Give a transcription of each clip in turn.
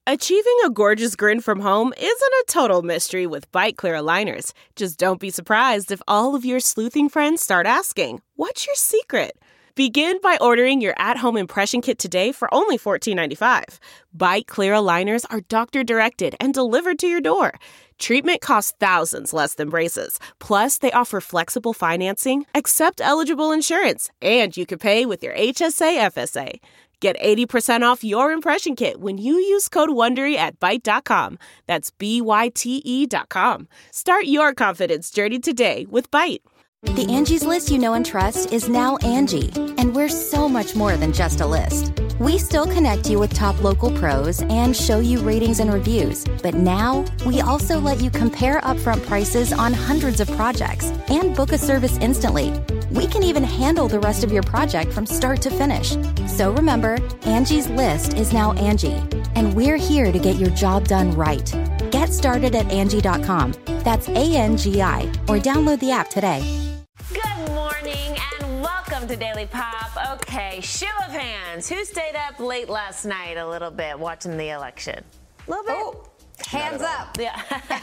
Achieving a gorgeous grin from home isn't a total mystery with Byte Clear aligners. Just don't be surprised if all of your sleuthing friends start asking, "What's your secret?" Begin by ordering your at-home impression kit today for only $14.95. Byte Clear aligners are doctor-directed and delivered to your door. Treatment costs thousands less than braces. Plus, they offer flexible financing, accept eligible insurance, and you can pay with your HSA FSA. Get 80% off your impression kit when you use code WONDERY at Byte.com. That's BYTE.com. Start your confidence journey today with Byte. The Angie's List you know and trust is now Angie, and we're so much more than just a list. We still connect you with top local pros and show you ratings and reviews, but now we also let you compare upfront prices on hundreds of projects and book a service instantly. We can even handle the rest of your project from start to finish. So remember, Angie's List is now Angie, and we're here to get your job done right. Get started at Angie.com. That's ANGI, or download the app today. Good morning and welcome to Daily Pop. Okay, show of hands. Who stayed up late last night a little bit watching the election? A little bit? Oh, hands up. Yeah.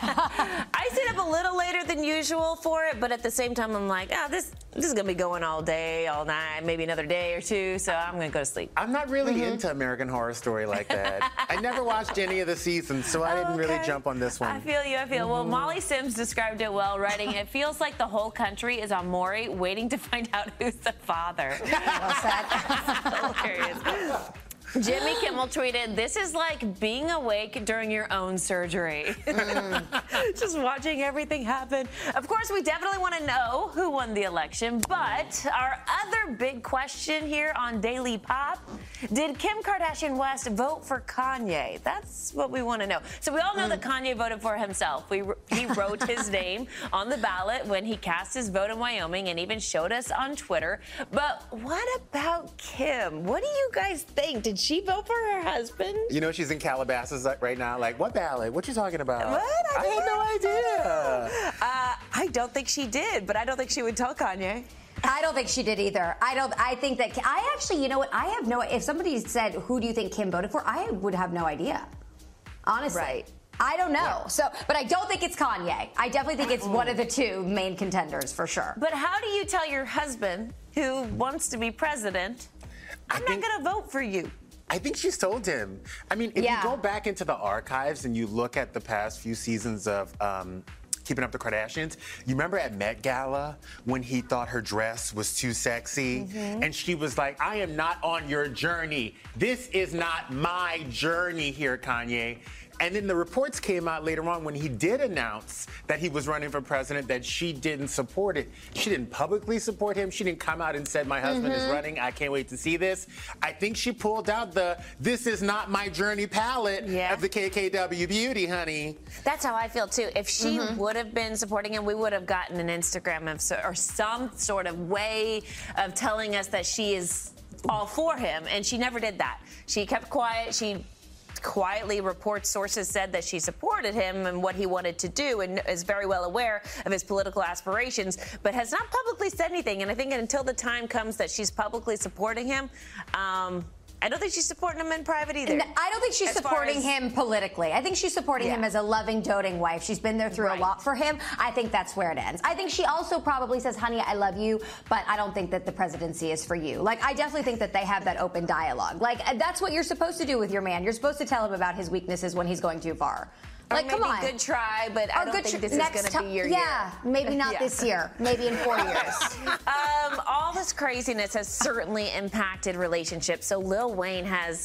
I stayed up a little later than usual for it, but at the same time, I'm like, this is going to be going all day, all night, maybe another day or two, so I'm going to go to sleep. I'm not really into American Horror Story like that. I never watched any of the seasons, so I didn't really jump on this one. I feel you. Well, Molly Sims described it well, writing, "It feels like the whole country is on Maury waiting to find out who's the father." Well said. Hilarious. Jimmy Kimmel tweeted, "This is like being awake during your own surgery." Just watching everything happen. Of course, we definitely want to know who won the election, but our other big question here on Daily Pop, did Kim Kardashian West vote for Kanye? That's what we want to know. So we all know that Kanye voted for himself. He wrote his name on the ballot when he cast his vote in Wyoming and even showed us on Twitter. But what about Kim? What do you guys think? Did she vote for her husband? You know, she's in Calabasas right now. Like, what ballot? What you talking about? What? I had no idea. I don't think she did, but I don't think she would tell Kanye. I don't think she did either. I think that I actually, you know what? I have no. If somebody said, "Who do you think Kim voted for?" I would have no idea. Honestly. Right. I don't know. Yeah. So, but I don't think it's Kanye. I definitely think it's one of the two main contenders for sure. But how do you tell your husband, who wants to be president, I'm not going to vote for you? I think she's told him. I mean, if you go back into the archives and you look at the past few seasons of Keeping Up the Kardashians, you remember at Met Gala when he thought her dress was too sexy? And she was like, "I am not on your journey. This is not my journey here, Kanye." And then the reports came out later on when he did announce that he was running for president that she didn't support it. She didn't publicly support him. She didn't come out and said, "My husband is running. I can't wait to see this." I think she pulled out the "this is not my journey" palette of the KKW beauty, honey. That's how I feel too. If she would have been supporting him, we would have gotten an Instagram or some sort of way of telling us that she is all for him, and she never did that. She kept quiet. She quietly reports sources said that she supported him and what he wanted to do and is very well aware of his political aspirations, but has not publicly said anything. And I think until the time comes that she's publicly supporting him, I don't think she's supporting him in private either. And I don't think she's supporting him politically. I think she's supporting him as a loving, doting wife. She's been there through a lot for him. I think that's where it ends. I think she also probably says, "Honey, I love you, but I don't think that the presidency is for you." Like, I definitely think that they have that open dialogue. Like, that's what you're supposed to do with your man. You're supposed to tell him about his weaknesses when he's going too far. Like, come on. Good try, but I don't think this is going to be your year. Yeah, maybe not this year. Maybe in 4 years. All this craziness has certainly impacted relationships. So Lil Wayne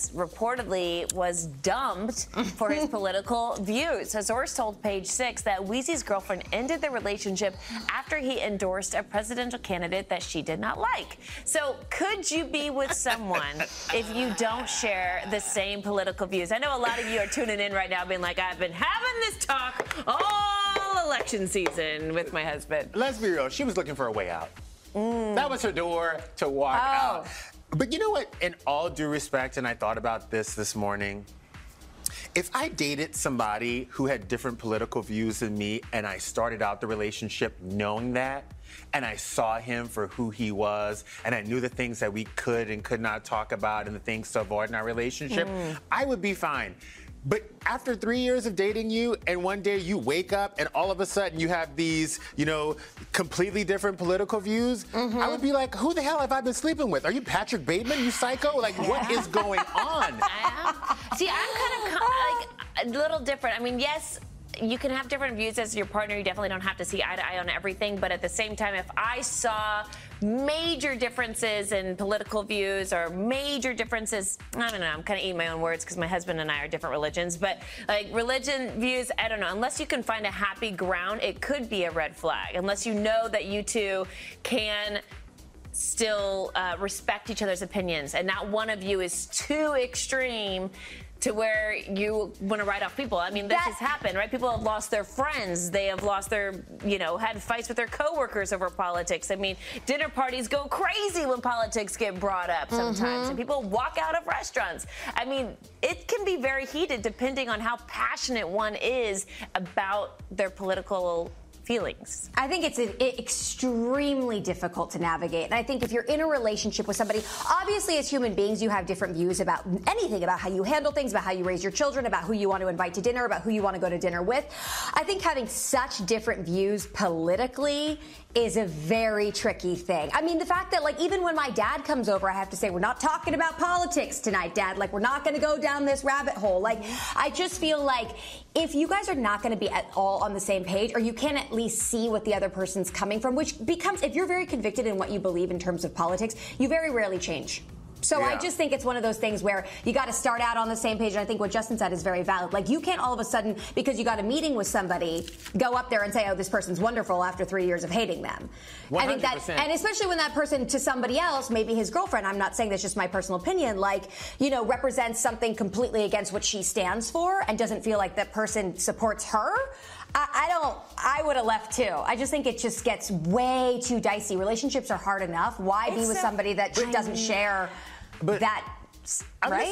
was dumped for his political views. A source told Page Six that Weezy's girlfriend ended their relationship after he endorsed a presidential candidate that she did not like. So could you be with someone if you don't share the same political views? I know a lot of you are tuning in right now being like, "I've been having this talk all election season with my husband." Let's be real. She was looking for a way out. That was her door to walk out. But you know what? In all due respect, and I thought about this morning, if I dated somebody who had different political views than me and I started out the relationship knowing that, and I saw him for who he was, and I knew the things that we could and could not talk about and the things to avoid in our relationship, I would be fine. But after 3 years of dating you, and one day you wake up and all of a sudden you have these, completely different political views, I would be like, who the hell have I been sleeping with? Are you Patrick Bateman, you psycho? Like, what is going on? See, I'm kind of like a little different. I mean, yes, you can have different views as your partner. You definitely don't have to see eye to eye on everything. But at the same time, if I saw major differences in political views or major differences, I don't know, I'm kind of eating my own words because my husband and I are different religions, but like religion views, I don't know, unless you can find a happy ground, it could be a red flag. Unless you know that you two can still respect each other's opinions and not one of you is too extreme to where you want to write off people. I mean, this has happened, right? People have lost their friends. They have lost their, had fights with their coworkers over politics. I mean, dinner parties go crazy when politics get brought up sometimes, and people walk out of restaurants. I mean, it can be very heated depending on how passionate one is about their political feelings. I think it's extremely difficult to navigate. And I think if you're in a relationship with somebody, obviously as human beings, you have different views about anything, about how you handle things, about how you raise your children, about who you want to invite to dinner, about who you want to go to dinner with. I think having such different views politically is a very tricky thing. I mean, the fact that, like, even when my dad comes over, I have to say, we're not talking about politics tonight, Dad. Like, we're not going to go down this rabbit hole. Like, I just feel like if you guys are not going to be at all on the same page, or you can at least see what the other person's coming from, which becomes, if you're very convicted in what you believe in terms of politics, you very rarely change. So I just think it's one of those things where you got to start out on the same page. And I think what Justin said is very valid. Like, you can't all of a sudden, because you got a meeting with somebody, go up there and say, oh, this person's wonderful after 3 years of hating them. 100%. I think that, and especially when that person to somebody else, maybe his girlfriend, I'm not saying that's just my personal opinion, like, represents something completely against what she stands for and doesn't feel like that person supports her. I would have left too. I just think it just gets way too dicey. Relationships are hard enough. Why be with somebody that doesn't share that? I'm going to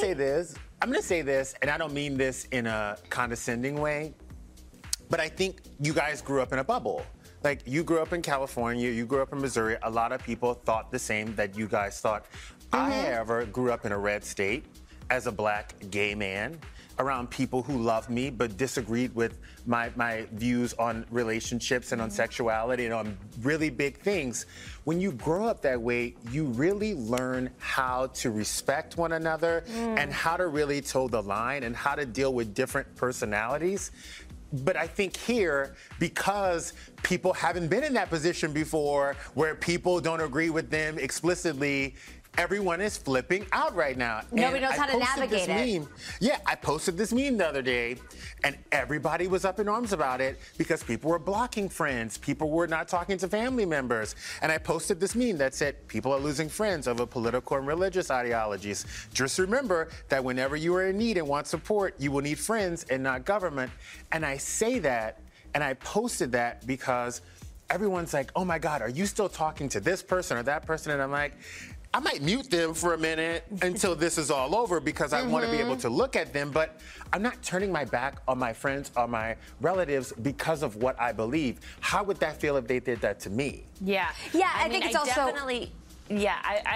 say this, and I don't mean this in a condescending way, but I think you guys grew up in a bubble. Like, you grew up in California, you grew up in Missouri. A lot of people thought the same that you guys thought. I, however, grew up in a red state as a black gay man, around people who loved me but disagreed with my views on relationships and on sexuality and on really big things. When you grow up that way, you really learn how to respect one another and how to really toe the line and how to deal with different personalities. But I think here, because people haven't been in that position before where people don't agree with them explicitly, everyone is flipping out right now. Nobody knows how to navigate it. Yeah, I posted this meme the other day, and everybody was up in arms about it because people were blocking friends. People were not talking to family members. And I posted this meme that said, people are losing friends over political and religious ideologies. Just remember that whenever you are in need and want support, you will need friends and not government. And I say that, and I posted that because everyone's like, oh my God, are you still talking to this person or that person? And I'm like, I might mute them for a minute until this is all over because I want to be able to look at them, but I'm not turning my back on my friends or my relatives because of what I believe. How would that feel if they did that to me? Yeah. Yeah, I think it's also... Definitely, yeah,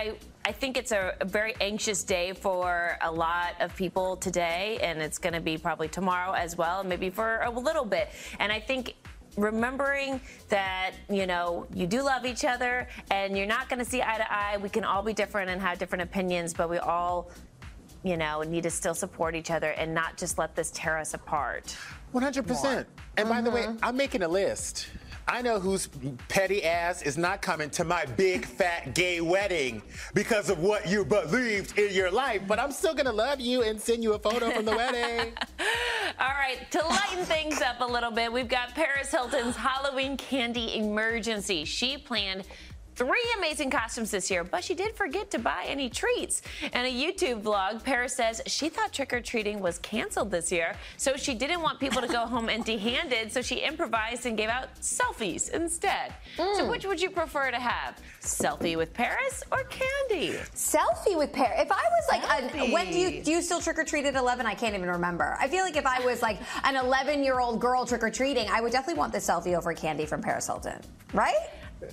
I think it's a very anxious day for a lot of people today, and it's going to be probably tomorrow as well, maybe for a little bit. And I think remembering that, you do love each other and you're not going to see eye to eye. We can all be different and have different opinions, but we all, need to still support each other and not just let this tear us apart. 100%. And by the way, I'm making a list. I know whose petty ass is not coming to my big, fat, gay wedding because of what you believed in your life, but I'm still going to love you and send you a photo from the wedding. All right, to lighten things up a little bit, we've got Paris Hilton's Halloween candy emergency. She planned 3 amazing costumes this year, but she did forget to buy any treats. In a YouTube vlog, Paris says she thought trick-or-treating was canceled this year, so she didn't want people to go home empty-handed, so she improvised and gave out selfies instead. So which would you prefer to have? Selfie with Paris or candy? Selfie with Paris. If I was like, when do you still trick-or-treat at 11? I can't even remember. I feel like if I was like an 11-year-old girl trick-or-treating, I would definitely want the selfie over candy from Paris Hilton, right?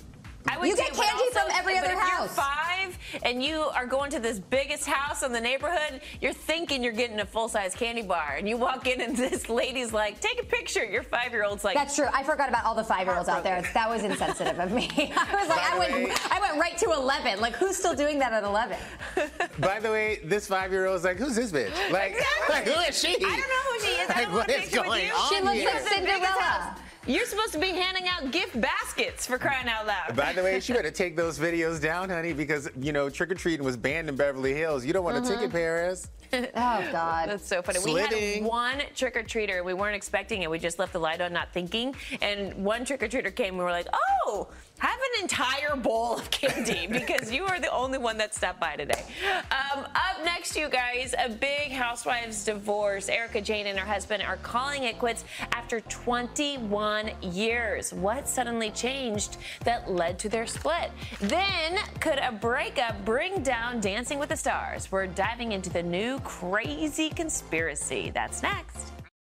You get candy from every other house. If you're 5 and you are going to this biggest house in the neighborhood, you're thinking you're getting a full-size candy bar, and you walk in and this lady's like, take a picture. Your 5-year-old's like, that's true. I forgot about all the 5-year-olds out there. That was insensitive of me. I was like, I went right to 11. Like, who's still doing that at 11? By the way, this 5-year-old's like, who's this bitch? Like, like, who is she? I don't know who she is. Like, what is going on She looks here? like Cinderella. You're supposed to be handing out gift baskets, for crying out loud. By the way, she better take those videos down, honey, because, you know, trick-or-treating was banned in Beverly Hills. You don't want a ticket, Paris. Oh, God. That's so funny. Slitting. We had one trick-or-treater. We weren't expecting it. We just left the light on, not thinking. And one trick-or-treater came and we were like, oh, have an entire bowl of candy because you are the only one that stopped by today. Up next, you guys, a big housewives divorce. Erica Jane and her husband are calling it quits after 21 years. What suddenly changed that led to their split? Then, could a breakup bring down Dancing with the Stars? We're diving into the new crazy conspiracy. That's next.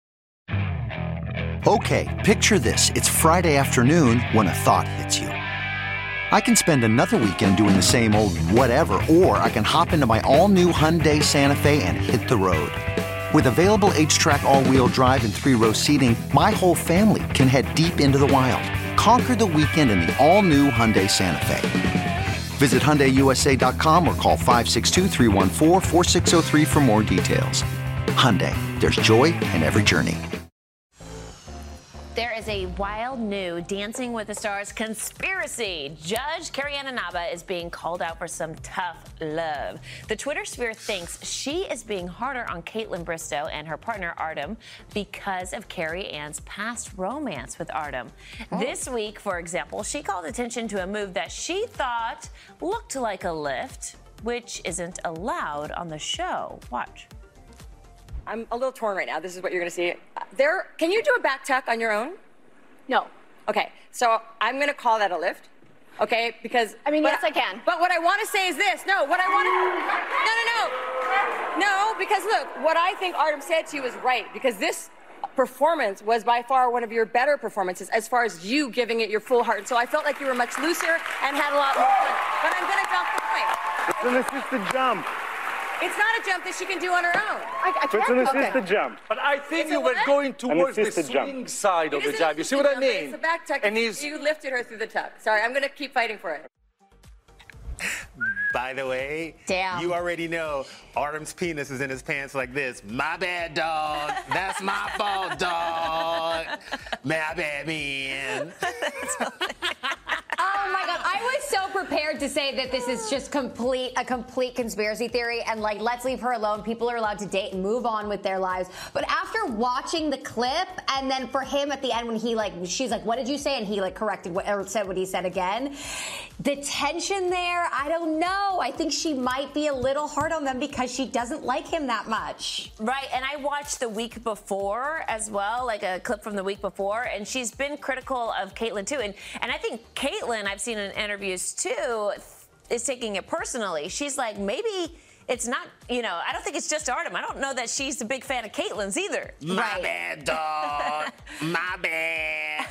Okay, picture this. It's Friday afternoon when a thought hits you. I can spend another weekend doing the same old whatever, or I can hop into my all-new Hyundai Santa Fe and hit the road. With available H-Track all-wheel drive and 3-row seating, my whole family can head deep into the wild. Conquer the weekend in the all-new Hyundai Santa Fe. Visit HyundaiUSA.com or call 562-314-4603 for more details. Hyundai, there's joy in every journey. There is a wild new Dancing with the Stars conspiracy. Judge Carrie-Ann Inaba is being called out for some tough love. The Twitter sphere thinks she is being harder on Kaitlyn Bristowe and her partner Artem because of Carrie-Ann's past romance with Artem. This week, for example, she called attention to a move that she thought looked like a lift, which isn't allowed on the show. Watch. I'm a little torn right now. This is what you're going to see. Can you do a back tuck on your own? No. Okay, so I'm going to call that a lift. Okay, because yes, I can. But what I want to say is this. No, because look, what I think Artem said to you is right. Because this performance was by far one of your better performances as far as you giving it your full heart. And so I felt like you were much looser and had a lot more fun. But I'm going to dump the point. It's an assisted jump. It's not a jump that she can do on her own. It's an assisted jump. But I think you were going towards the swing side of the jab. You see what I mean? It's a back tuck. And you lifted her through the tuck. Sorry, I'm going to keep fighting for it. By the way, you already know Artem's penis is in his pants like this. My bad, dog. That's my fault, dog. My bad, man. Oh my God, I was so prepared to say that this is just a complete conspiracy theory and like, let's leave her alone. People are allowed to date and move on with their lives. But after watching the clip and then for him at the end when she's like, what did you say? And he corrected or said what he said again. The tension there, I don't know. I think she might be a little hard on them because she doesn't like him that much. Right, and I watched the week before as well, like a clip from the week before, and she's been critical of Kaitlyn too. And I think Kaitlyn, I've seen in interviews too, is taking it personally. She's like, maybe it's not, I don't think it's just Artem. I don't know that she's a big fan of Kaitlyn's either. My bad, dog. My bad.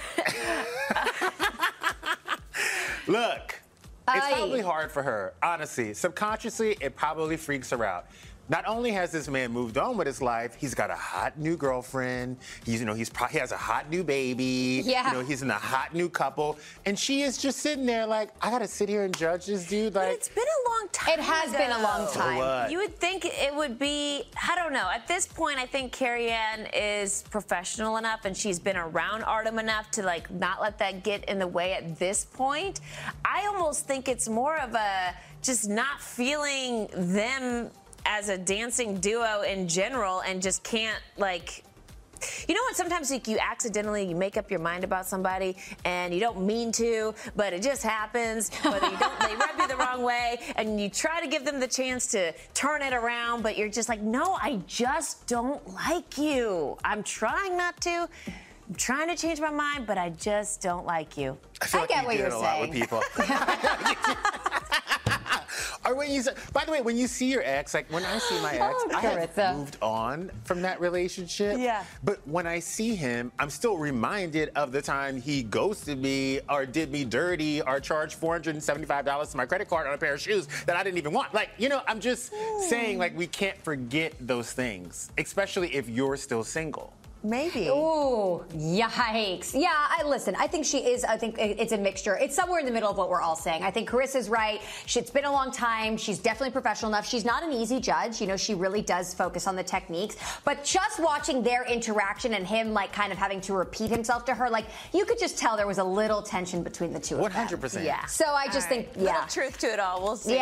Look, it's probably hard for her, honestly. Subconsciously, it probably freaks her out. Not only has this man moved on with his life, he's got a hot new girlfriend. He has a hot new baby. Yeah. He's in a hot new couple, and she is just sitting there like, I gotta sit here and judge this dude. Like, but it's been a long time. It has been a long time. So what? You would think it would be, I don't know. At this point, I think Carrie-Ann is professional enough, and she's been around Artem enough to not let that get in the way at this point. I almost think it's more of a just not feeling them as a dancing duo in general and just can't you know what, sometimes you accidentally make up your mind about somebody and you don't mean to, but it just happens, but they rub you the wrong way and you try to give them the chance to turn it around, but you're just like, no, I just don't like you. I'm trying not to. I'm trying to change my mind, but I just don't like you. I feel like get you what do you're it a lot with saying. people. Or by the way, when you see your ex, like when I see my ex, I have moved on from that relationship. Yeah. But when I see him, I'm still reminded of the time he ghosted me or did me dirty or charged $475 to my credit card on a pair of shoes that I didn't even want. Like, I'm just saying, like, we can't forget those things, especially if you're still single. Maybe. Ooh, yikes. Yeah, I think she is. I think it's a mixture. It's somewhere in the middle of what we're all saying. I think Carissa's right. It's been a long time. She's definitely professional enough. She's not an easy judge. She really does focus on the techniques. But just watching their interaction and him, like, kind of having to repeat himself to her, like, you could just tell there was a little tension between the two of them. 100%. Yeah. So I just think, Little truth to it all. We'll see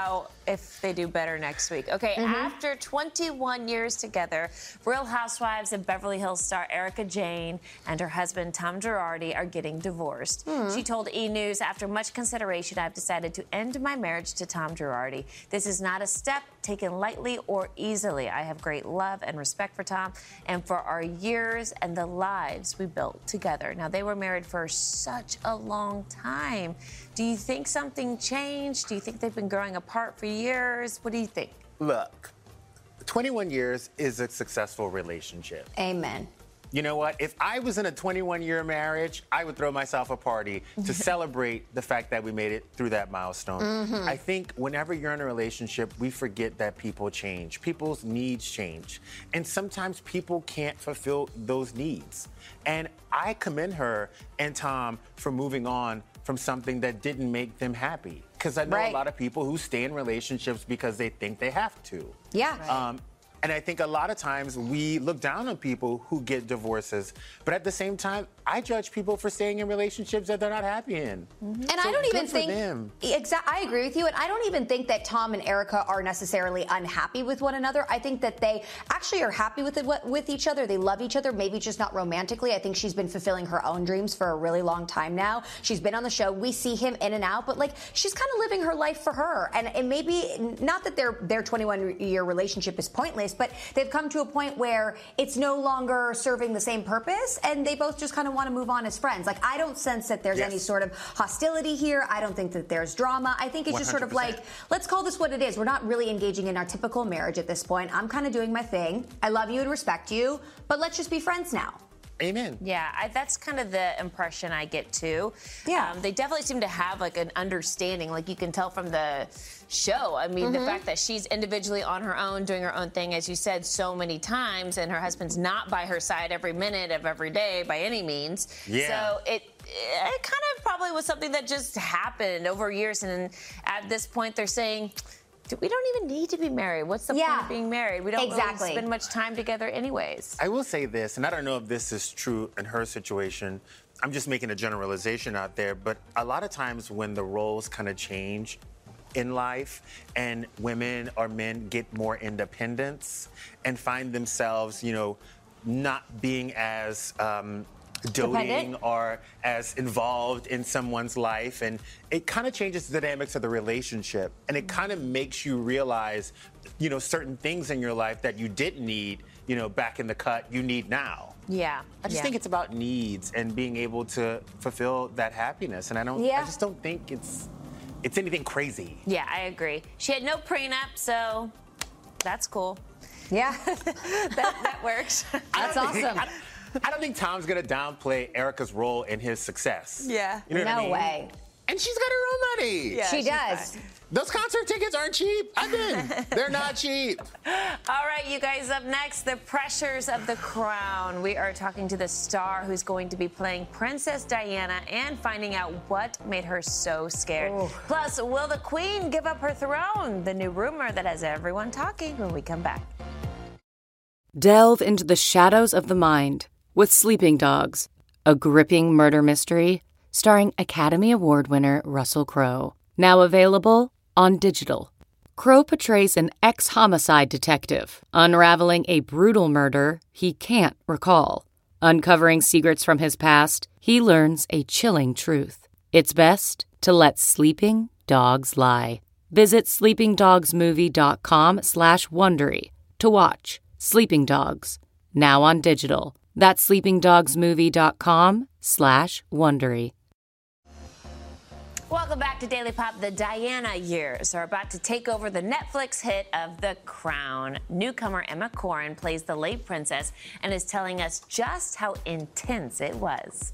if they do better next week. Okay, after 21 years together, Real Housewives of Beverly Hills star Erika Jayne and her husband Tom Girardi are getting divorced. She told E! News, after much consideration, I've decided to end my marriage to Tom Girardi. This is not a step taken lightly or easily. I have great love and respect for Tom and for our years and the lives we built together. Now, they were married for such a long time. Do you think something changed? Do you think they've been growing apart for years? What do you think? Look, 21 years is a successful relationship. Amen. You know what? If I was in a 21-year marriage, I would throw myself a party to celebrate the fact that we made it through that milestone. I think whenever you're in a relationship, we forget that people change. People's needs change. And sometimes people can't fulfill those needs. And I commend her and Tom for moving on from something that didn't make them happy. Because I know a lot of people who stay in relationships because they think they have to. Yeah. And I think a lot of times we look down on people who get divorces. But at the same time, I judge people for staying in relationships that they're not happy in. And I don't even think, I agree with you. And I don't even think that Tom and Erika are necessarily unhappy with one another. I think that they actually are happy with each other. They love each other, maybe just not romantically. I think she's been fulfilling her own dreams for a really long time now. She's been on the show. We see him in and out, but like she's kind of living her life for her. And maybe not that their 21-year relationship is pointless, but they've come to a point where it's no longer serving the same purpose, and they both just kind of want to move on as friends. Like, I don't sense that there's any sort of hostility here. I don't think that there's drama. I think it's just 100%. Sort of like, let's call this what it is. We're not really engaging in our typical marriage at this point. I'm kind of doing my thing. I love you and respect you, but let's just be friends now. Amen. Yeah, that's kind of the impression I get too. Yeah. They definitely seem to have like an understanding, like you can tell from the show. I mean, the fact that she's individually on her own, doing her own thing, as you said so many times, and her husband's not by her side every minute of every day by any means. Yeah. So it kind of probably was something that just happened over years, and at this point they're saying, we don't even need to be married. What's the point of being married? We don't really spend much time together anyways. I will say this, and I don't know if this is true in her situation. I'm just making a generalization out there, but a lot of times when the roles kind of change in life and women or men get more independence and find themselves, not being as doting or as involved in someone's life, and it kind of changes the dynamics of the relationship, and it kind of makes you realize certain things in your life that you didn't need back in the cut you need now. I just think it's about needs and being able to fulfill that happiness, and I just don't think it's anything crazy. I agree. She had no prenup, so that's cool. That works. That's awesome. I don't think Tom's gonna downplay Erika's role in his success. You know what I mean? No way. And she's got her own money. She does. Fine. Those concert tickets aren't cheap. I've been. They're not cheap. All right, you guys, up next, the pressures of the crown. We are talking to the star who's going to be playing Princess Diana and finding out what made her so scared. Plus, will the queen give up her throne? The new rumor that has everyone talking when we come back. Delve into the shadows of the mind with Sleeping Dogs, a gripping murder mystery starring Academy Award winner Russell Crowe. Now available on digital. Crowe portrays an ex-homicide detective unraveling a brutal murder he can't recall. Uncovering secrets from his past, he learns a chilling truth. It's best to let sleeping dogs lie. Visit sleepingdogsmovie.com/Wondery to watch Sleeping Dogs, now on digital. That's sleepingdogsmovie.com/Wondery. Welcome back to Daily Pop. The Diana years are about to take over the Netflix hit of The Crown. Newcomer Emma Corrin plays the late princess and is telling us just how intense it was.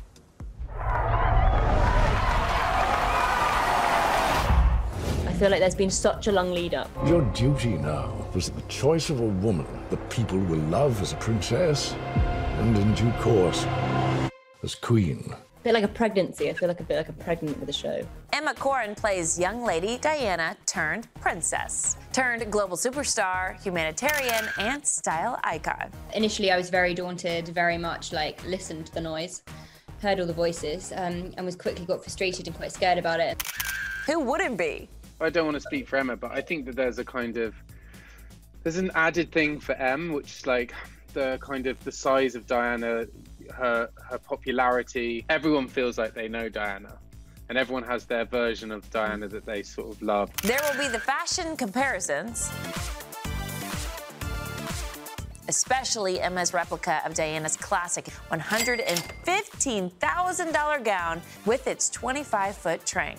I feel like there's been such a long lead up. Your duty now was the choice of a woman that people will love as a princess and in due course as queen. A bit like a pregnancy. I feel like a bit like a pregnant with a show. Emma Corrin plays young lady Diana turned princess, turned global superstar, humanitarian, and style icon. Initially, I was very daunted, very much like listened to the noise, heard all the voices, and was quickly got frustrated and quite scared about it. Who wouldn't be? I don't want to speak for Emma, but I think that there's an added thing for Em, which is like the size of Diana, her popularity. Everyone feels like they know Diana, and everyone has their version of Diana that they sort of love. There will be the fashion comparisons, especially Emma's replica of Diana's classic $115,000 gown with its 25-foot train.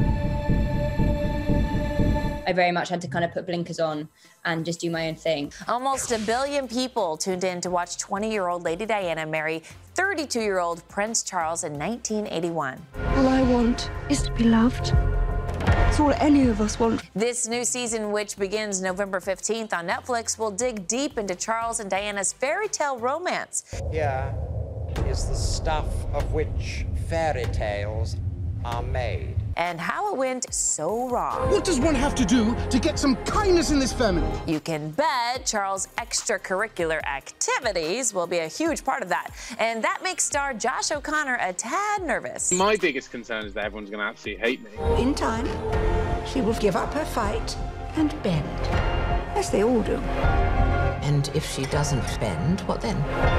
I very much had to kind of put blinkers on and just do my own thing. Almost 1 billion people tuned in to watch 20-year-old Lady Diana marry 32-year-old Prince Charles in 1981. All I want is to be loved. That's all any of us want. This new season, which begins November 15th on Netflix, will dig deep into Charles and Diana's fairy tale romance. Here is the stuff of which fairy tales are made. And how it went so wrong. What does one have to do to get some kindness in this family? You can bet Charles' extracurricular activities will be a huge part of that. And that makes star Josh O'Connor a tad nervous. My biggest concern is that everyone's going to absolutely hate me. In time, she will give up her fight and bend, as they all do. And if she doesn't bend, what then?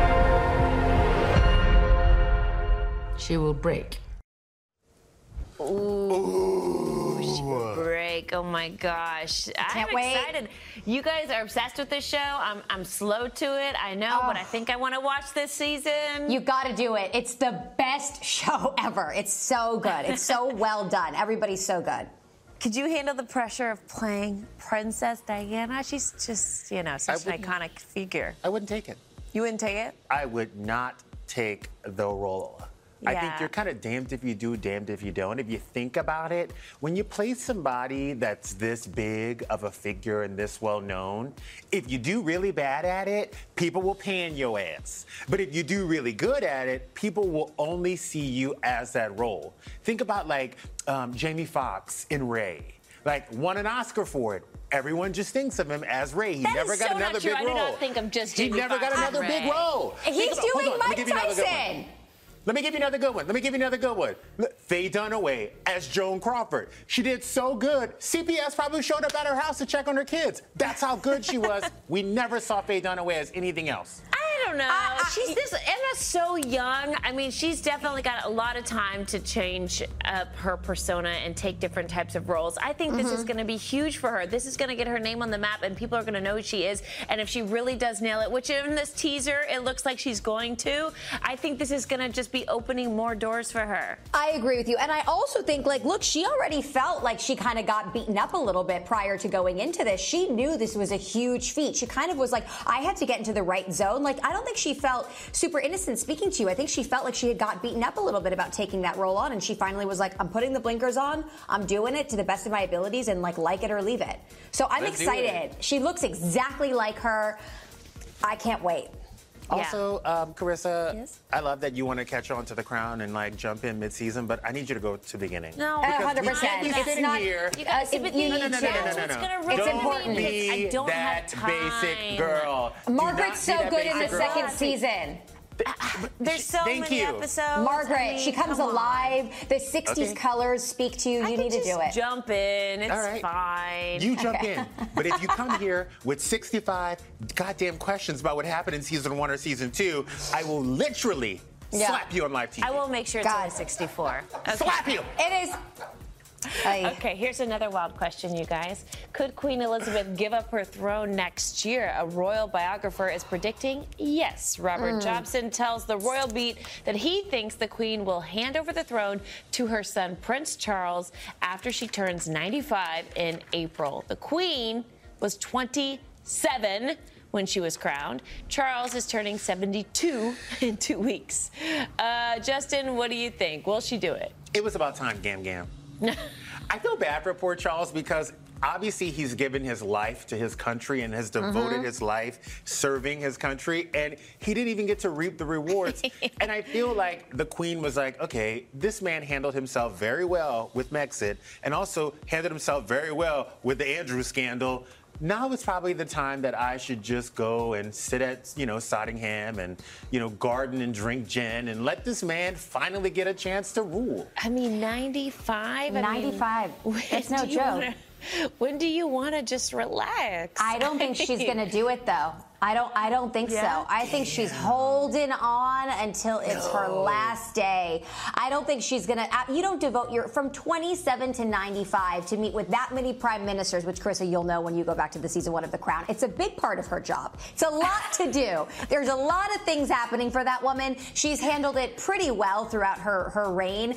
She will break. Ooh, she will break. Oh my gosh. I'm excited. You guys are obsessed with this show. I'm slow to it, I know, but I think I want to watch this season. You got to do it. It's the best show ever. It's so good. It's so well done. Everybody's so good. Could you handle the pressure of playing Princess Diana? She's just, such an iconic figure. I wouldn't take it. You wouldn't take it? I would not take the role. Yeah. I think you're kind of damned if you do, damned if you don't. If you think about it, when you play somebody that's this big of a figure and this well known, if you do really bad at it, people will pan your ass. But if you do really good at it, people will only see you as that role. Think about Jamie Foxx in Ray. Won an Oscar for it. Everyone just thinks of him as Ray. He never got another big role. I do not think of just Jamie Foxx. He never got another big role. He's doing Mike Tyson. Let me give you another good one. Faye Dunaway as Joan Crawford. She did so good. CPS probably showed up at her house to check on her kids. That's how good she was. We never saw Faye Dunaway as anything else. I don't know. Emma's so young. I mean, she's definitely got a lot of time to change up her persona and take different types of roles. I think this is going to be huge for her. This is going to get her name on the map, and people are going to know who she is. And if she really does nail it, which in this teaser, it looks like she's going to, I think this is going to just be opening more doors for her. I agree with you. And I also think, look, she already felt like she kind of got beaten up a little bit prior to going into this. She knew this was a huge feat. She kind of was like, I had to get into the right zone. I don't think she felt super innocent speaking to you. I think she felt like she had got beaten up a little bit about taking that role on, and she finally was like, I'm putting the blinkers on, I'm doing it to the best of my abilities, and like it or leave it. So I'm excited. She looks exactly like her. I can't wait. Also, Carissa, yes? I love that you want to catch on to The Crown and jump in mid-season, but I need you to go to the beginning. No, 100%. It's not here. You guys, No. It's important. I don't have time. Basic girl. Margaret's so good in the second season. There's so many episodes. Margaret, she comes alive. The 60s colors speak to you. You need to do it. Jump in. It's fine. You jump in. But if you come here with 65 goddamn questions about what happened in season 1 or season 2, I will literally slap you on live TV. I will make sure it's only 64. Okay. Slap you. It is Okay, here's another wild question, you guys. Could Queen Elizabeth give up her throne next year? A royal biographer is predicting yes. Robert Jobson tells the Royal Beat that he thinks the Queen will hand over the throne to her son, Prince Charles, after she turns 95 in April. The Queen was 27 when she was crowned. Charles is turning 72 in 2 weeks. Justin, what do you think? Will she do it? It was about time, Gam Gam. I feel bad for poor Charles because obviously he's given his life to his country and has devoted his life serving his country, and he didn't even get to reap the rewards. And I feel like the Queen was like, okay, this man handled himself very well with Megxit and also handled himself very well with the Andrew scandal. Now is probably the time that I should just go and sit at, Sottingham and, garden and drink gin and let this man finally get a chance to rule. I mean, 95? 95. It's no joke. When do you want to just relax? I don't think she's going to do it, though. I don't think so. I think she's holding on until it's her last day. I don't think she's going to. You don't devote from 27 to 95 to meet with that many prime ministers, which, Carissa, you'll know when you go back to the season 1 of The Crown. It's a big part of her job. It's a lot to do. There's a lot of things happening for that woman. She's handled it pretty well throughout her reign.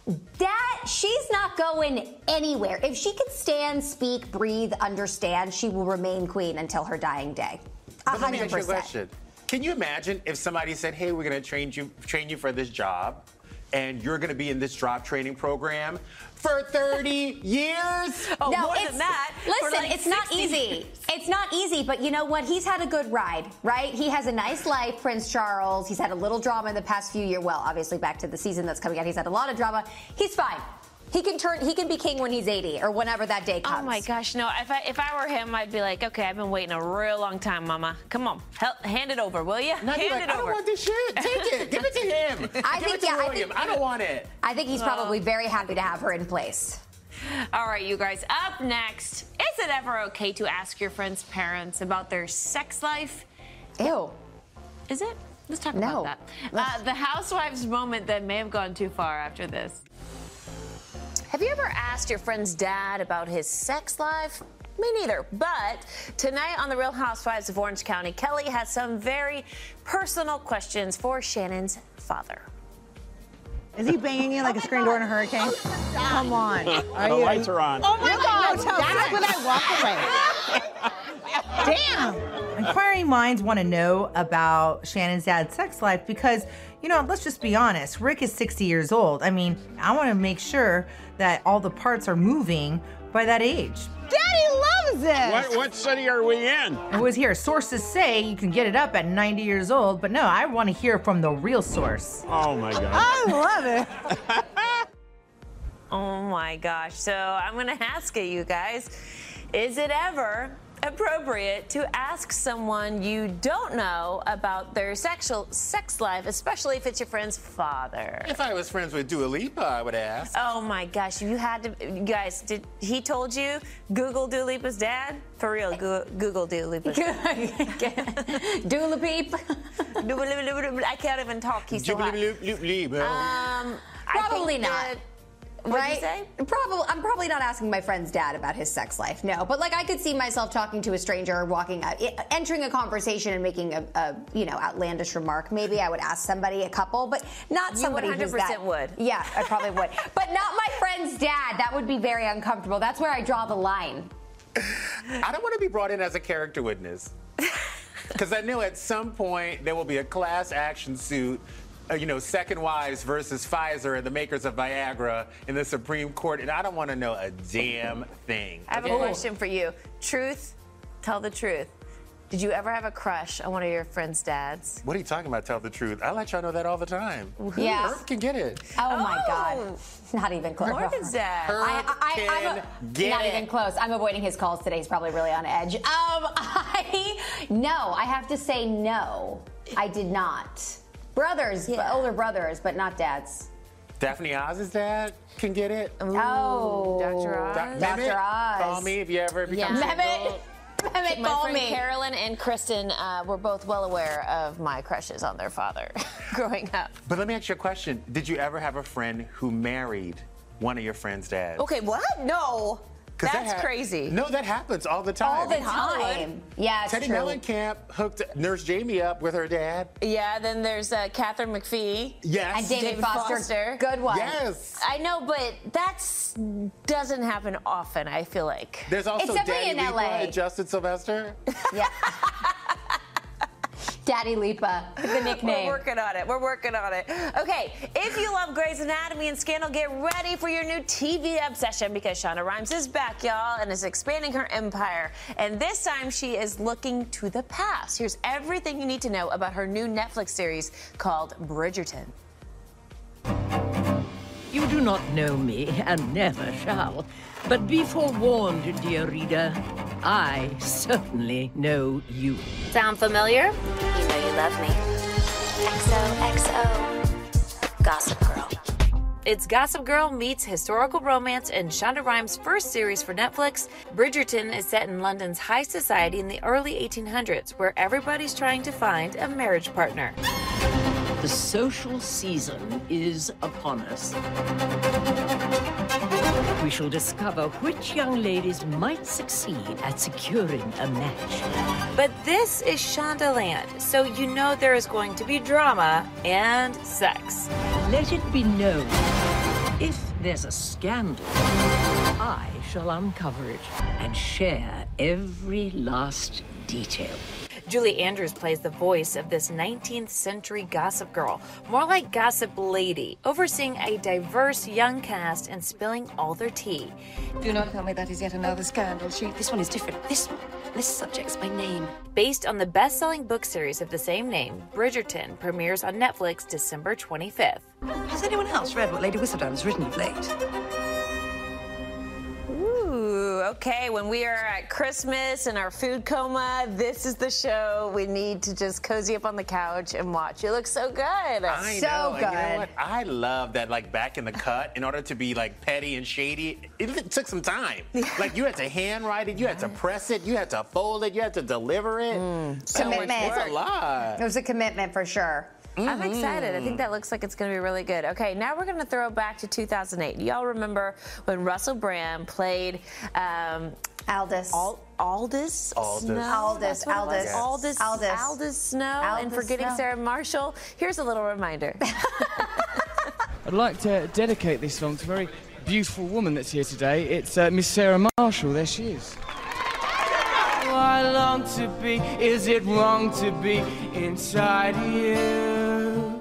She's not going anywhere. If she can stand, speak, breathe, understand, she will remain queen until her dying day. But let me ask you a question. Can you imagine if somebody said, hey, we're going to train you for this job, and you're going to be in this job training program for 30 years? Oh, no, more than that. Listen, it's not easy. It's not easy, but you know what? He's had a good ride, right? He has a nice life, Prince Charles. He's had a little drama in the past few years. Well, obviously, back to the season that's coming out, he's had a lot of drama. He's fine. He can be king when he's 80 or whenever that day comes. Oh my gosh, no. If I were him, I'd be like, okay, I've been waiting a real long time, Mama. Come on, hand it over, will you? Hand it over. I don't want this shit. Take it. Give it to him. I don't want it. I think he's probably very happy to have her in place. All right, you guys. Up next, is it ever okay to ask your friend's parents about their sex life? Ew. Is it? Let's talk about that. The housewives moment that may have gone too far after this. Have you ever asked your friend's dad about his sex life? Me neither. But tonight on The Real Housewives of Orange County, Kelly has some very personal questions for Shannon's father. Is he banging you like a screen door in a hurricane? Come on. The lights are on. Oh my God. That's when I walk away. Damn. Inquiring minds want to know about Shannon's dad's sex life because, let's just be honest. Rick is 60 years old. I mean, I want to make sure that all the parts are moving by that age. Daddy loves this. What city are we in? It was here. Sources say you can get it up at 90 years old, but no, I want to hear from the real source. Oh my God. I love it. Oh my gosh. So I'm going to ask you guys, is it ever appropriate to ask someone you don't know about their sex life, especially if it's your friend's father? If I was friends with Dua Lipa, I would ask. Oh my gosh, you guys, he told you Google Dua Lipa's dad? For real, Google Dua Lipa's dad. Dua Lipa. I can't even talk, he's so hot. Probably not. What'd you say? I'm probably not asking my friend's dad about his sex life, no. But I could see myself talking to a stranger, walking out, entering a conversation and making a outlandish remark. Maybe I would ask somebody, a couple, but not somebody who's that. You 100% would. Yeah, I probably would. But not my friend's dad. That would be very uncomfortable. That's where I draw the line. I don't want to be brought in as a character witness. Because I know at some point there will be a class action suit. Second Wives versus Pfizer and the makers of Viagra in the Supreme Court, and I don't want to know a damn thing. I have a question for you. Truth, tell the truth. Did you ever have a crush on one of your friend's dads? What are you talking about, tell the truth? I let y'all know that all the time. Yeah. Herb can get it. Oh my God. Not even close. Morgan's dad. Herb can get not it. even close. I'm avoiding his calls today. He's probably really on edge. No, I have to say no. I did not. Brothers, older brothers, but not dads. Daphne Oz's dad can get it. Oh. Dr. Oz. Dr. Oz. Call me if you ever become single. Mehmet, my call friend me. Carolyn and Kristen were both well aware of my crushes on their father growing up. But let me ask you a question. Did you ever have a friend who married one of your friends' dads. Okay, what? No. That's crazy. No, that happens all the time. All the time. Yeah, it's Teddy true. Mellencamp hooked Nurse Jamie up with her dad. Yeah, then there's Catherine McPhee. Yes. And David Foster. Good one. Yes. I know, but that doesn't happen often, I feel like. There's also It's definitely Daddy in Lipa LA. and Justin Sylvester. Yeah. Daddy Lipa, the nickname. We're working on it. We're working on it. Okay, if you love Grey's Anatomy and Scandal, get ready for your new TV obsession because Shonda Rhimes is back, y'all, and is expanding her empire. And this time, she is looking to the past. Here's everything you need to know about her new Netflix series called Bridgerton. You do not know me, and never shall. But be forewarned, dear reader, I certainly know you. Sound familiar? You know you love me. XOXO. Gossip Girl. It's Gossip Girl meets historical romance in Shonda Rhimes' first series for Netflix. Bridgerton is set in London's high society in the early 1800s, where everybody's trying to find a marriage partner. The social season is upon us. We shall discover which young ladies might succeed at securing a match. But this is Shondaland, so you know there is going to be drama and sex. Let it be known, if there's a scandal, I shall uncover it and share every last detail. Julie Andrews plays the voice of this 19th century gossip girl, more like gossip lady, overseeing a diverse young cast and spilling all their tea. Do not tell me that is yet another scandal. This one is different. This subject's my name. Based on the best-selling book series of the same name, Bridgerton premieres on Netflix December 25th. Has anyone else read what Lady Whistledown's written of late? Ooh, okay, when we are at Christmas in our food coma, this is the show we need to just cozy up on the couch and watch. It looks so good. I know. And you know what? I love that, like, back in the cut, in order to be, like, petty and shady, it took some time. Like, you had to handwrite it, you had to press it, you had to fold it, you had to deliver it. Commitment. It's a lot. It was a commitment for sure. I'm excited. I think that looks like it's going to be really good. Okay, now we're going to throw it back to 2008. Y'all remember when Russell Brand played Aldous. Aldous Snow? Aldous Snow and Forgetting Sarah Marshall. Here's a little reminder. I'd like to dedicate this song to a very beautiful woman that's here today. It's Miss Sarah Marshall. There she is. I long to be, is it wrong to be inside you?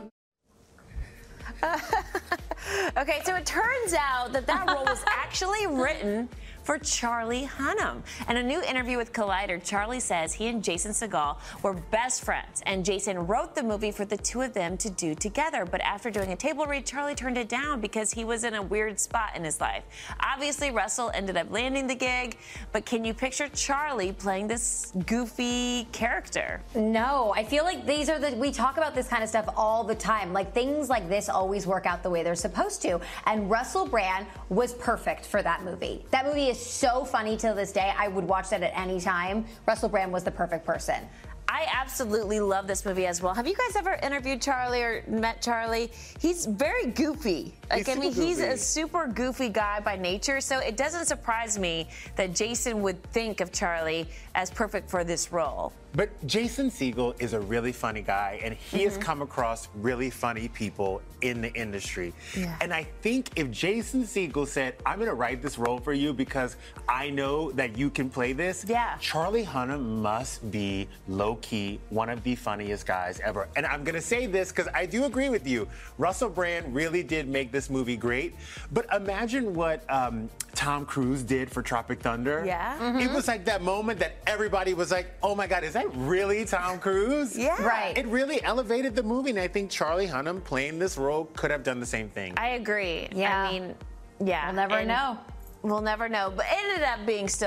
Okay, so it turns out that role was actually written for Charlie Hunnam. In a new interview with Collider, Charlie says he and Jason Segel were best friends, and Jason wrote the movie for the two of them to do together. But after doing a table read, Charlie turned it down because he was in a weird spot in his life. Obviously, Russell ended up landing the gig, but can you picture Charlie playing this goofy character? No, I feel like we talk about this kind of stuff all the time. Like, things like this always work out the way they're supposed to. And Russell Brand was perfect for that movie. That movie is so funny till this day. I would watch that at any time. Russell Brand was the perfect person. I absolutely love this movie as well. Have you guys ever interviewed Charlie or met Charlie? He's very goofy. He's a super goofy guy by nature, so it doesn't surprise me that Jason would think of Charlie as perfect for this role. But Jason Segel is a really funny guy, and he has come across really funny people in the industry. Yeah. And I think if Jason Segel said, I'm going to write this role for you because I know that you can play this, Charlie Hunnam must be low-key one of the funniest guys ever. And I'm going to say this because I do agree with you. Russell Brand really did make this movie great. But imagine what Tom Cruise did for Tropic Thunder. Yeah. It was like that moment that everybody was like, oh my God, is that really Tom Cruise? Yeah. Right. It really elevated the movie, and I think Charlie Hunnam playing this role could have done the same thing. I agree. Yeah. I mean, yeah. We'll never know. We'll never know. But it ended up being still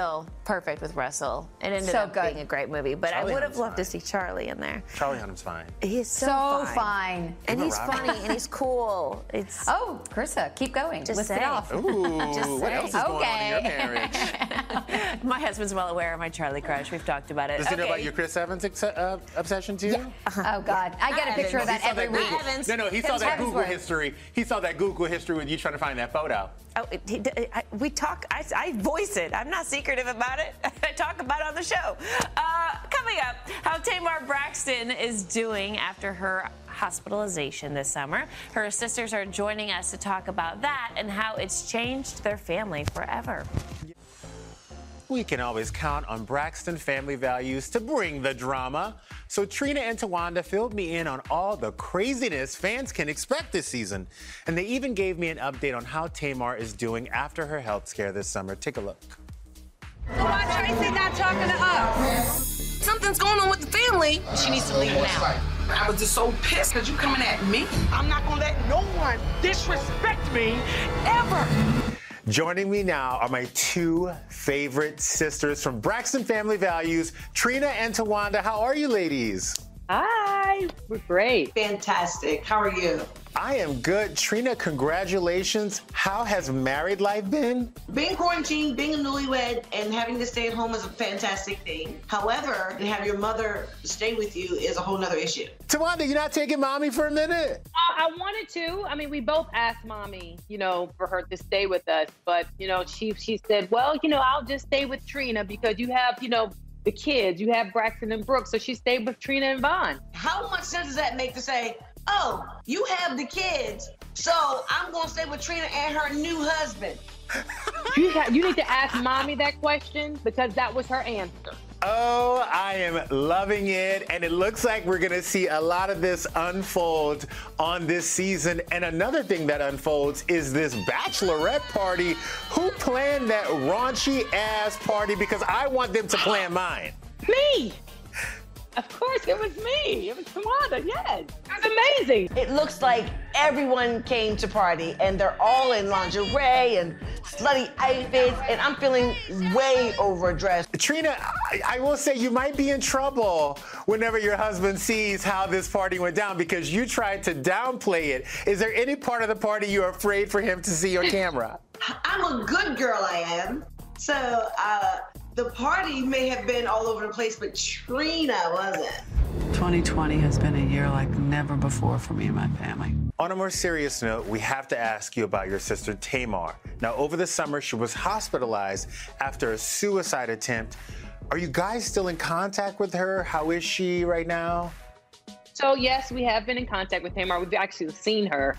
perfect with Russell. It ended So up good. being a great movie, but Charlie I would have Hunnam's loved to see Charlie in there. Charlie Hunnam's fine. He's so fine. And Emma he's Roberts. funny and he's cool. It's Oh, Carissa, keep going. Just List it saying. off. Ooh, Just what saying. else is going on in your Okay. marriage? My husband's well aware of my Charlie crush. We've talked about it. Does he know about your Chris Evans obsession too? Oh, God. I get a picture of that He saw every week. Evans. No, he saw that Google Hemsworth. history. He saw that Google history with you trying to find that photo. Oh, we talk. I voice it. I'm not secretive about it. I talk about it on the show. Coming up, how Tamar Braxton is doing after her hospitalization this summer. Her sisters are joining us to talk about that and how it's changed their family forever. We can always count on Braxton Family Values to bring the drama. So Trina and Tawanda filled me in on all the craziness fans can expect this season. And they even gave me an update on how Tamar is doing after her health scare this summer. Take a look. So why Tracy not talking to us? Something's going on with the family. She needs to leave now. I was just so pissed because you coming at me. I'm not going to let no one disrespect me ever. Joining me now are my two favorite sisters from Braxton Family Values, Trina and Tawanda. How are you, ladies? Hi, we're great. Fantastic. How are you? I am good. Trina, congratulations. How has married life been? Being quarantined, being a newlywed, and having to stay at home is a fantastic thing. However, to have your mother stay with you is a whole nother issue. Tawanda, you're not taking mommy for a minute? I wanted to. I mean, we both asked mommy, for her to stay with us. But, she said, well, I'll just stay with Trina because you have, the kids. You have Braxton and Brooke. So she stayed with Trina and Vaughn. How much sense does that make to say, oh, you have the kids, so I'm going to stay with Trina and her new husband? You need to ask mommy that question because that was her answer. Oh, I am loving it. And it looks like we're going to see a lot of this unfold on this season. And another thing that unfolds is this bachelorette party. Who planned that raunchy ass party? Because I want them to plan mine. Me! Of course, it was me. It was Tawanda, yes. It was amazing. It looks like everyone came to party, and they're all in lingerie and slutty outfits, and I'm feeling way overdressed. Trina, I will say you might be in trouble whenever your husband sees how this party went down because you tried to downplay it. Is there any part of the party you're afraid for him to see on camera? I'm a good girl, I am. So, the party may have been all over the place, but Trina wasn't. 2020 has been a year like never before for me and my family. On a more serious note, we have to ask you about your sister Tamar. Now, over the summer, she was hospitalized after a suicide attempt. Are you guys still in contact with her? How is she right now? So, yes, we have been in contact with Tamar. We've actually seen her.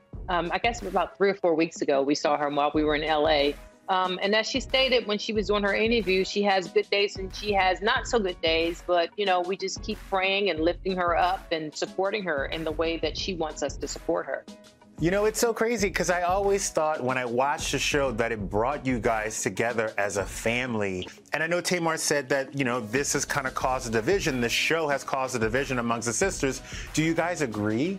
I guess about 3 or 4 weeks ago, we saw her while we were in LA. And as she stated when she was doing her interview, she has good days and she has not so good days. But, we just keep praying and lifting her up and supporting her in the way that she wants us to support her. It's so crazy because I always thought when I watched the show that it brought you guys together as a family. And I know Tamar said that, this has kind of caused a division. The show has caused a division amongst the sisters. Do you guys agree?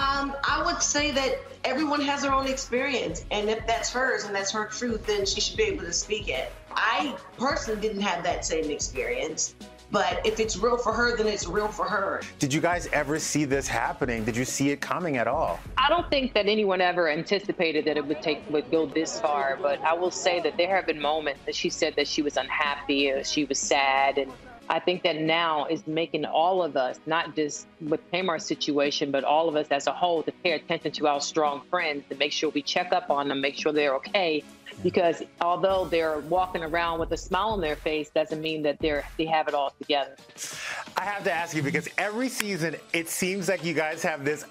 I would say that everyone has their own experience. And if that's hers and that's her truth, then she should be able to speak it. I personally didn't have that same experience. But if it's real for her, then it's real for her. Did you guys ever see this happening? Did you see it coming at all? I don't think that anyone ever anticipated that it would go this far. But I will say that there have been moments that she said that she was unhappy or she was sad. And I think that now is making all of us, not just with Tamar's situation, but all of us as a whole, to pay attention to our strong friends, to make sure we check up on them, make sure they're okay. Because although they're walking around with a smile on their face, doesn't mean that they have it all together. I have to ask you, because every season, it seems like you guys have this,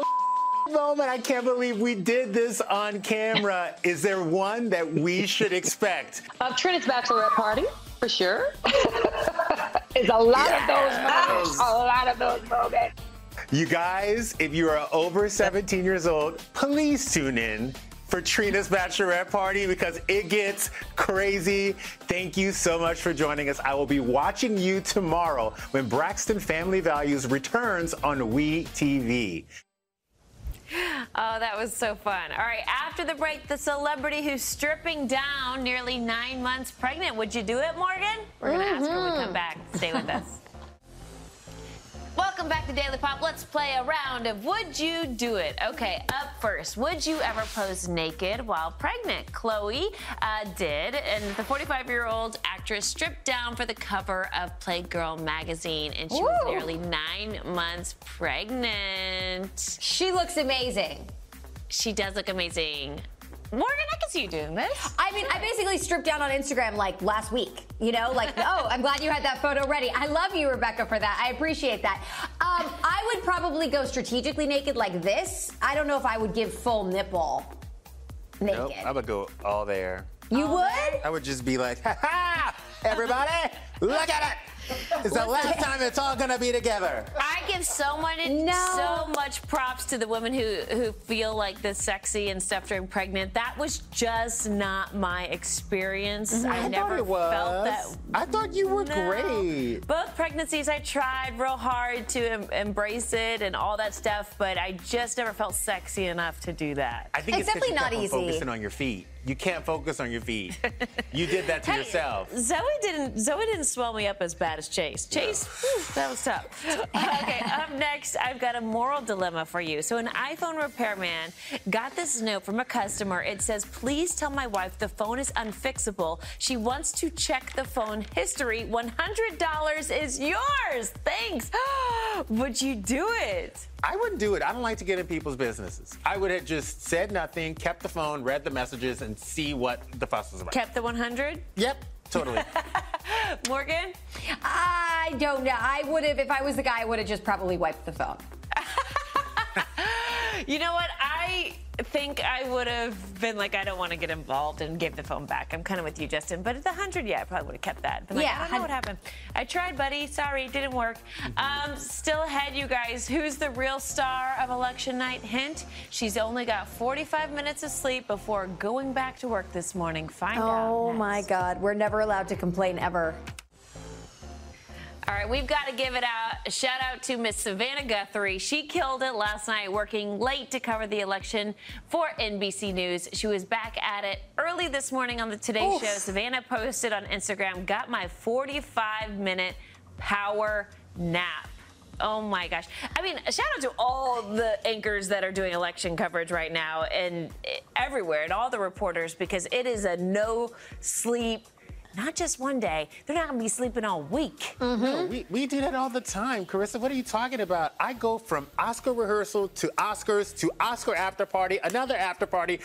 moment. I can't believe we did this on camera. Is there one that we should expect? Trina's bachelorette party, for sure. It's a lot of those moments. A lot of those moments. You guys, if you are over 17 years old, please tune in for Trina's bachelorette party because it gets crazy. Thank you so much for joining us. I will be watching you tomorrow when Braxton Family Values returns on WE TV. Oh, that was so fun. All right, after the break, the celebrity who's stripping down, nearly 9 months pregnant. Would you do it, Morgan? We're going to ask her when we come back. Stay with us. Welcome back to Daily Pop. Let's play a round of Would You Do It? Okay, up first, would you ever pose naked while pregnant? Chloe did, and the 45-year-old actress stripped down for the cover of Playgirl magazine, and she was nearly 9 months pregnant. She looks amazing. She does look amazing. Morgan, I can see you doing this. I mean, I basically stripped down on Instagram like last week. You know, like, oh, I'm glad you had that photo ready. I love you, Rebecca, for that. I appreciate that. I would probably go strategically naked like this. I don't know if I would give full nipple naked. Nope, I would go all there. You would? I would just be like, ha ha, everybody, look at it. It's the last time it's all gonna be together. I give so much props to the women who feel like this sexy and stuff during pregnant. That was just not my experience. I never felt that. I thought you were great. Both pregnancies, I tried real hard to embrace it and all that stuff, but I just never felt sexy enough to do that. I think it's definitely not easy. Focusing on your feet. You can't focus on your feet. You did that to yourself. Zoe didn't swell me up as bad as Chase. Chase, whew, that was tough. Okay, up next, I've got a moral dilemma for you. So an iPhone repairman got this note from a customer. It says, please tell my wife the phone is unfixable. She wants to check the phone history. $100 is yours. Thanks. Would you do it? I wouldn't do it. I don't like to get in people's businesses. I would have just said nothing, kept the phone, read the messages, and see what the fuss was about. Kept the 100? Yep, totally. Morgan? I don't know. I would have, if I was the guy, I would have just probably wiped the phone. You know what? I think I would have been like, I don't want to get involved and give the phone back. I'm kind of with you, Justin. But at the 100, yeah, I probably would have kept that. Been like, I don't know what happened. I tried, buddy. Sorry, it didn't work. Still ahead, you guys. Who's the real star of election night? Hint, she's only got 45 minutes of sleep before going back to work this morning. Find out. Oh, my God. We're never allowed to complain ever. All right, we've got to give it out. A shout out to Miss Savannah Guthrie. She killed it last night working late to cover the election for NBC News. She was back at it early this morning on the Today Show. Savannah posted on Instagram, got my 45-minute power nap. Oh my gosh. I mean, a shout out to all the anchors that are doing election coverage right now and everywhere and all the reporters because it is a no sleep. Not just one day. They're not going to be sleeping all week. No, we do that all the time. Carissa, what are you talking about? I go from Oscar rehearsal to Oscars to Oscar after party, another after party,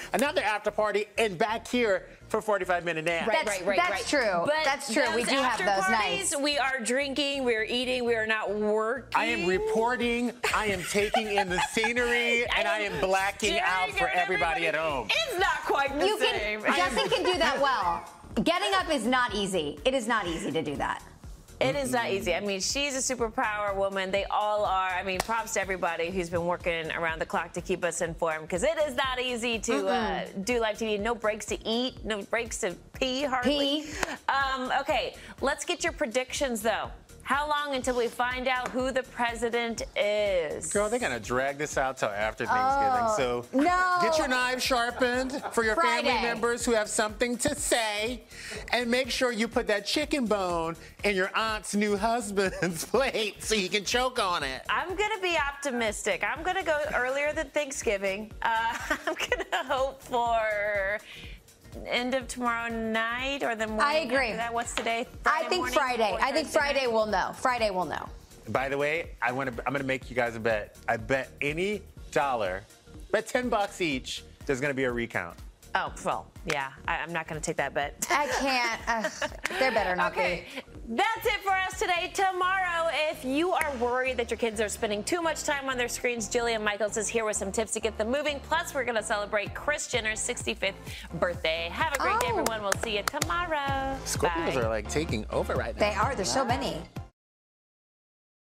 and back here for 45-minute nap. That's true. But that's true. We do have those nights. We are drinking, we are eating, we are not working. I am reporting, I am taking in the scenery, and I am blacking out for everybody at home. It's not quite the same. Justin can do that well. Getting up is not easy. It is not easy to do that. It is not easy. I mean, she's a superpower woman. They all are. I mean, props to everybody who's been working around the clock to keep us informed because it is not easy to do live TV. No breaks to eat, no breaks to pee hardly. Okay, let's get your predictions, though. How long until we find out who the president is? Girl, they're going to drag this out till after Thanksgiving. So get your knives sharpened for your family members who have something to say. And make sure you put that chicken bone in your aunt's new husband's plate so you can choke on it. I'm going to be optimistic. I'm going to go earlier than Thanksgiving. I'm going to hope for end of tomorrow night or the morning. I agree. After that. What's today? I think Friday. I think Friday we'll know. Friday we'll know. By the way, I'm gonna make you guys a bet. I bet any dollar, bet $10 each, there's gonna be a recount. Oh, well, yeah. I'm not going to take that bet. I can't. There better not be. That's it for us today. Tomorrow, if you are worried that your kids are spending too much time on their screens, Jillian Michaels is here with some tips to get them moving. Plus, we're going to celebrate Kris Jenner's 65th birthday. Have a great day, everyone. We'll see you tomorrow. Scorpios are like taking over right now. They are. There's so many.